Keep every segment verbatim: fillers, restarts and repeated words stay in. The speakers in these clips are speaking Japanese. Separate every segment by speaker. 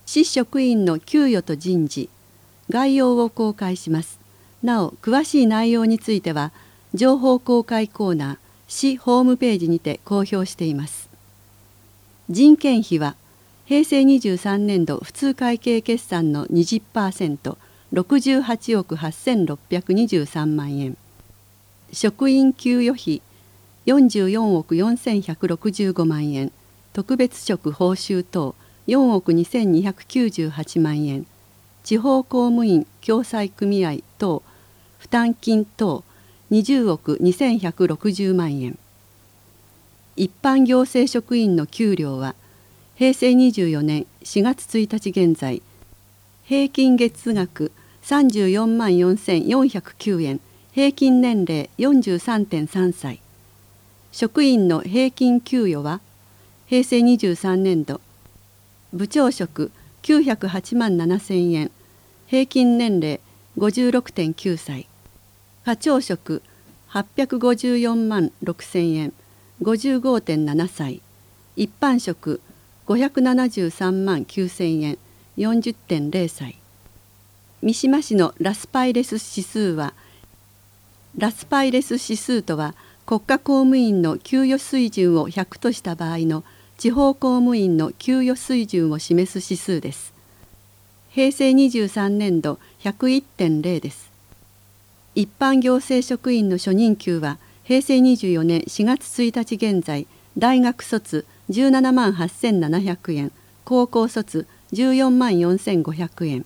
Speaker 1: 市職員の給与と人事、概要を公開します。なお、詳しい内容については、情報公開コーナー、市ホームページにて公表しています。人件費は、平成にじゅうさんねん度普通会計決算の にじゅっパーセント、ろくじゅうはちおくはっせんろっぴゃくにじゅうさんまんえん。職員給与費、よんじゅうよんおくよんせんひゃくろくじゅうごまんえん。特別職報酬等、よんおくにせんにひゃくきゅうじゅうはちまんえん。地方公務員共済組合等、負担金等、にじゅうおくにせんひゃくろくじゅうまんえん。一般行政職員の給料は、平成にじゅうよねんしがつついたち現在、平均月額さんじゅうよんまんよんせんよんひゃくきゅうえん、平均年齢 よんじゅうさんてんさんさい。職員の平均給与は、平成にじゅうさんねん度、部長職きゅうひゃくはちまんななせんえん、平均年齢 ごじゅうろくてんきゅうさい。課長職はっぴゃくごじゅうよんまんろくせんえん、ごじゅうごてんななさい。一般職ごひゃくななじゅうさんまんきゅうせんえん、よんじゅってんぜろさい。三島市のラスパイレス指数は、ラスパイレス指数とは国家公務員の給与水準をひゃくとした場合の地方公務員の給与水準を示す指数です。平成にじゅうさんねん度 ひゃくいってんぜろ です。一般行政職員の初任給は平成にじゅうよねんしがつついたち現在、大学卒じゅうななまんはっせんななひゃくえん、高校卒じゅうよんまんよんせんごひゃくえん。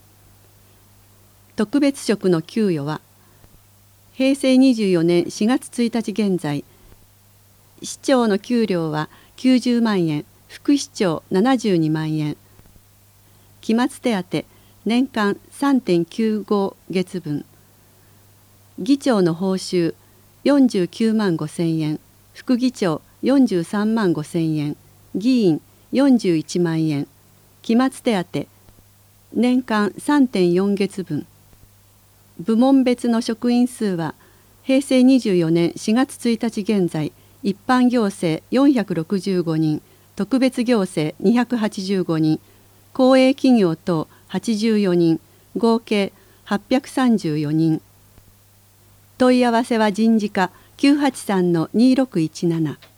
Speaker 1: 特別職の給与は、平成にじゅうよねんしがつついたち現在、市長の給料はきゅうじゅうまんえん、副市長ななじゅうにまんえん、期末手当年間 さんてんきゅうご 月分、議長の報酬よんじゅうきゅうまんごせんえん、副議長よんじゅうさんまんごせんえん、議員よんじゅういちまんえん、期末手当年間 さんてんよん 月分。部門別の職員数は平成にじゅうよねんしがつついたち現在、一般行政よんひゃくろくじゅうごにん、特別行政にひゃくはちじゅうごにん、公営企業等はちじゅうよにん、合計はっぴゃくさんじゅうよにん。問い合わせは人事課 きゅうはちさんのにろくいちなな。